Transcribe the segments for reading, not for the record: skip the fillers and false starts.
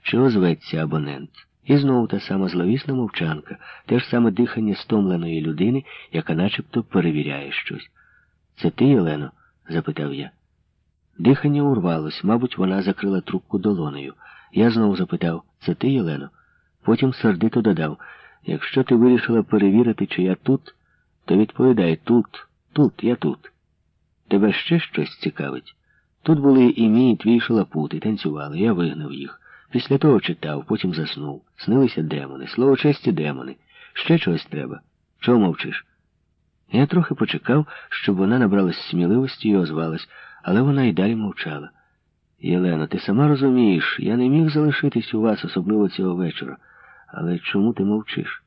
що зветься абонент. І знову та сама зловісна мовчанка, те ж саме дихання стомленої людини, яка начебто перевіряє щось. «Це ти, Єлено?» – запитав я. Дихання урвалось, мабуть, вона закрила трубку долонею. Я знову запитав: «Це ти, Єлено?» Потім сердито додав: «Якщо ти вирішила перевірити, чи я тут, то відповідай: тут, я тут. Тебе ще щось цікавить?» Тут були і мій, і твій шалапути, танцювали, я вигнав їх. Після того читав, потім заснув. Снилися демони, слово честі демони. Ще чогось треба. Чого мовчиш?» Я трохи почекав, щоб вона набралась сміливості і озвалась, але вона й далі мовчала. «Єлено, ти сама розумієш, я не міг залишитись у вас, особливо цього вечора. Але чому ти мовчиш?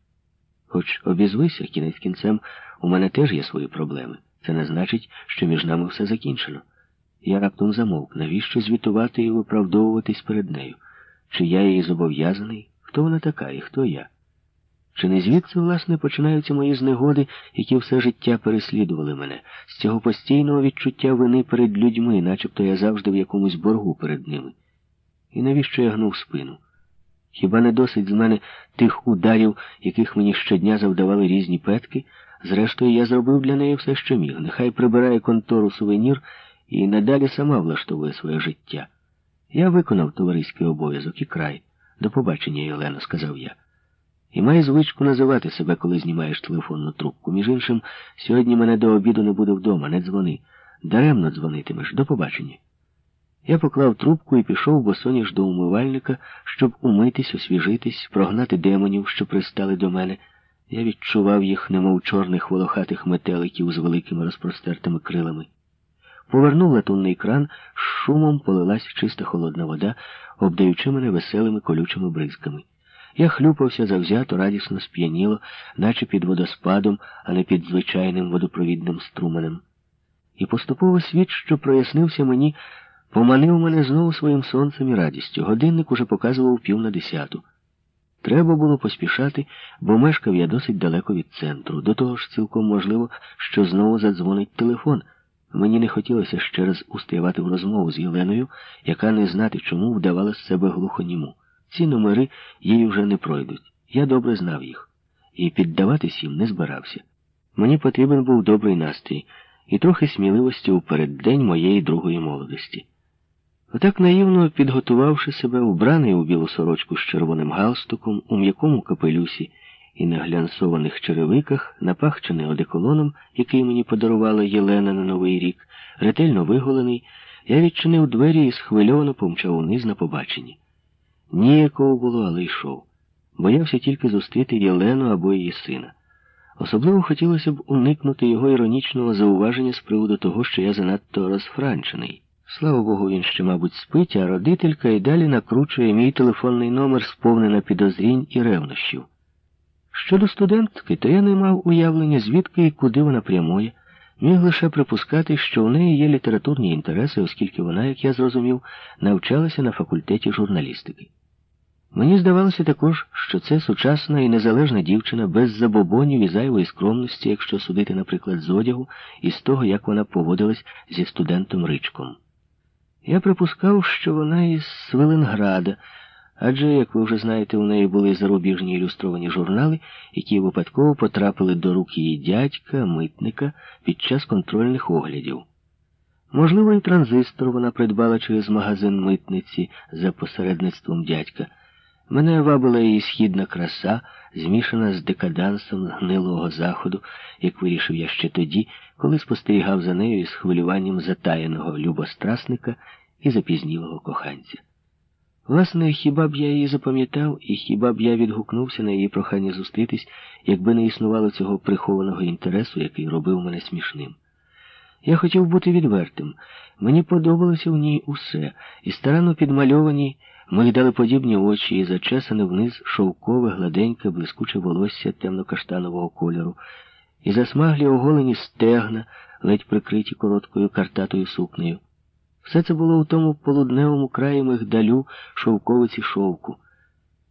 Хоч обізвися, кінець кінцем, у мене теж є свої проблеми. Це не значить, що між нами все закінчено». Я раптом замовк. Навіщо звітувати і виправдовуватись перед нею? Чи я їй зобов'язаний? Хто вона така і хто я? Чи не звідси, власне, починаються мої знегоди, які все життя переслідували мене, з цього постійного відчуття вини перед людьми, начебто я завжди в якомусь боргу перед ними? І навіщо я гнув спину? Хіба не досить з мене тих ударів, яких мені щодня завдавали різні петки? Зрештою, я зробив для неї все, що міг. Нехай прибирає контору сувенір і надалі сама влаштовує своє життя. Я виконав товариський обов'язок і край. «До побачення, Єлено», — сказав я. І май звичку називати себе, коли знімаєш телефонну трубку. Між іншим, сьогодні мене до обіду не буде вдома, не дзвони. Даремно дзвонитимеш. До побачення. Я поклав трубку і пішов босоніж до умивальника, щоб умитись, освіжитись, прогнати демонів, що пристали до мене. Я відчував їх, немов чорних волохатих метеликів з великими розпростертими крилами. Повернув латунний кран, з шумом полилась чиста холодна вода, обдаючи мене веселими колючими бризками. Я хлюпався завзято, радісно, сп'яніло, наче під водоспадом, а не під звичайним водопровідним струменем. І поступово світ, що прояснився мені, поманив мене знову своїм сонцем і радістю. Годинник уже показував 9:50. Треба було поспішати, бо мешкав я досить далеко від центру. До того ж, цілком можливо, що знову задзвонить телефон. Мені не хотілося ще раз устрявати в розмову з Єленою, яка не знати чому вдавала з себе глухоніму. Ці номери їй вже не пройдуть. Я добре знав їх. І піддаватись їм не збирався. Мені потрібен був добрий настрій і трохи сміливості у переддень моєї другої молодості. Отак наївно підготувавши себе, убраний у білу сорочку з червоним галстуком, у м'якому капелюсі і на глянцованих черевиках, напахчений одеколоном, який мені подарувала Єлена на Новий рік, ретельно виголений, я відчинив двері і схвильовано помчав униз на побачення. Ніякого було, але йшов. Боявся тільки зустріти Єлену або її сина. Особливо хотілося б уникнути його іронічного зауваження з приводу того, що я занадто розфранчений. Слава Богу, він ще, мабуть, спить, а родителька і далі накручує мій телефонний номер, сповнена підозрінь і ревнощів. Щодо студентки, то я не мав уявлення, звідки і куди вона прямує. Міг лише припускати, що в неї є літературні інтереси, оскільки вона, як я зрозумів, навчалася на факультеті журналістики. Мені здавалося також, що це сучасна і незалежна дівчина, без забобонів і зайвої скромності, якщо судити, наприклад, з одягу і з того, як вона поводилась зі студентом Ричком. Я припускав, що вона із Свиленграда, адже, як ви вже знаєте, у неї були зарубіжні ілюстровані журнали, які випадково потрапили до рук її дядька, митника, під час контрольних оглядів. Можливо, і транзистор вона придбала через магазин митниці за посередництвом дядька. Мене вабила її східна краса, змішана з декадансом гнилого заходу, як вирішив я ще тоді, коли спостерігав за нею із хвилюванням затаєного любострасника і запізнілого коханця. Власне, хіба б я її запам'ятав, і хіба б я відгукнувся на її прохання зустрітись, якби не існувало цього прихованого інтересу, який робив мене смішним. Я хотів бути відвертим. Мені подобалося в ній усе, і старанно підмальовані мигдалеподібні очі, і зачесане вниз шовкове, гладеньке, блискуче волосся темно-каштанового кольору, і засмаглі оголені стегна, ледь прикриті короткою картатою сукнею. Все це було у тому полудневому краї мигдалю, шовковиці шовку.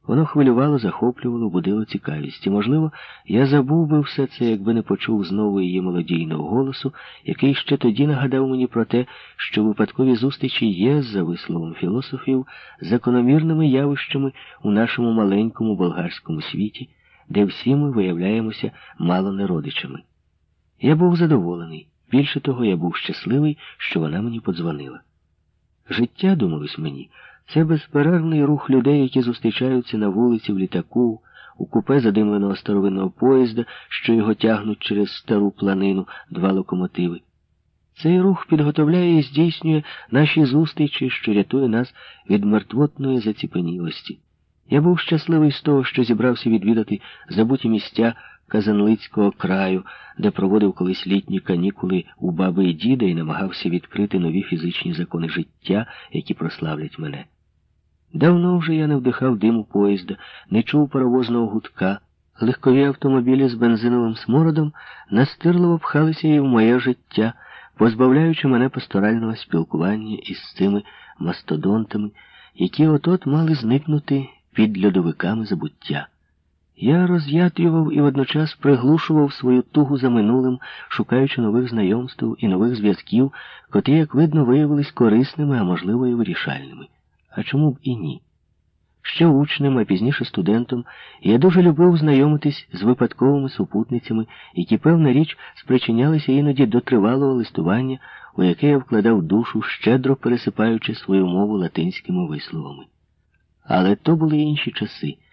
Воно хвилювало, захоплювало, будило цікавість. І, можливо, я забув би все це, якби не почув знову її мелодійного голосу, який ще тоді нагадав мені про те, що випадкові зустрічі є, за висловом філософів, закономірними явищами у нашому маленькому болгарському світі, де всі ми виявляємося мало не родичами. Я був задоволений. Більше того, я був щасливий, що вона мені подзвонила. Життя, думалось мені, це безперервний рух людей, які зустрічаються на вулиці, в літаку, у купе задимленого старовинного поїзда, що його тягнуть через стару планину два локомотиви. Цей рух підготовляє і здійснює наші зустрічі, що рятує нас від мертвотної заціпенілості. Я був щасливий з того, що зібрався відвідати забуті місця Казанлицького краю, де проводив колись літні канікули у баби і діда і намагався відкрити нові фізичні закони життя, які прославлять мене. Давно вже я не вдихав диму поїзда, не чув паровозного гудка. Легкові автомобілі з бензиновим смородом настирливо пхалися і в моє життя, позбавляючи мене пасторального спілкування із цими мастодонтами, які от-от мали зникнути під льодовиками забуття. Я роз'ятрював і водночас приглушував свою тугу за минулим, шукаючи нових знайомств і нових зв'язків, котрі, як видно, виявились корисними, а можливо і вирішальними. А чому б і ні? Ще учнем, а пізніше студентом, я дуже любив знайомитись з випадковими супутницями, які, певна річ, спричинялися іноді до тривалого листування, у яке я вкладав душу, щедро пересипаючи свою мову латинськими висловами. Але то були інші часи.